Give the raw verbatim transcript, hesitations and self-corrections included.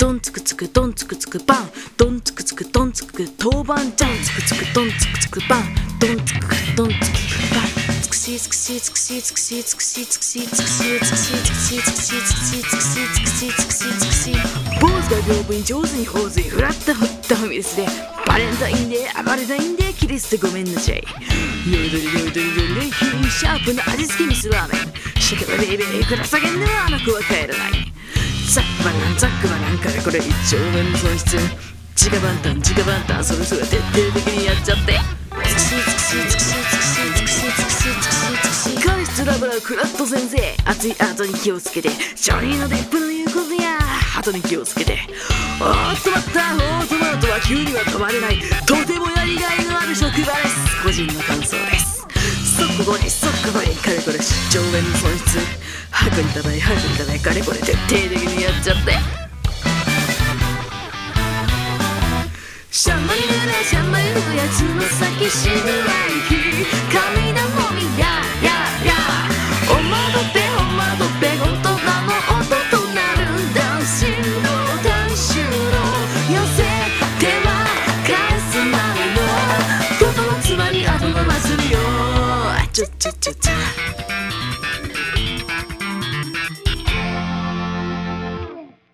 ドンつくつくドンつくつくパンドンつくつくドンつく当番じゃんつくつくドンつくつくパンドンつくドンつくパンつくしつくしつくしつくしつくしつくしつくしつくしつくしつくしつくしつくしつくしつくしつくし坊主が屏風に上手に頬ずいフラッタフッタファミレスでバレンタインで暴れたいんでキリストごめんなさいよいどりよいどりよりヒーシャープな味付けミスラーメンシャケバベイベーくらさげんではあの子は帰らないザックバランザックバランからこれ一丁目の損失自家バンタン自家バンタンそれそれ徹底的にやっちゃってつくしつくしつくしつくしつくしつくしつくしつくし彼氏ラブラクラット先生熱いアートに気をつけてジョニーのデップの言うことやハートに気をつけておーっと待ったオートマトは急には止まれないとてもやりがいのある職場です個人の感想です速攻に速攻にかれこれ出張目の損失白にたばい白にたばいかれこれ徹底的にやっちゃってシャンマリルラシャンマリルやつの先死ぬない日神だもみやややおまどべおまどべ本当なの音となるダンシンのダンシュの寄せては返すまでのことのつまり後のまするよちょちょちょちょ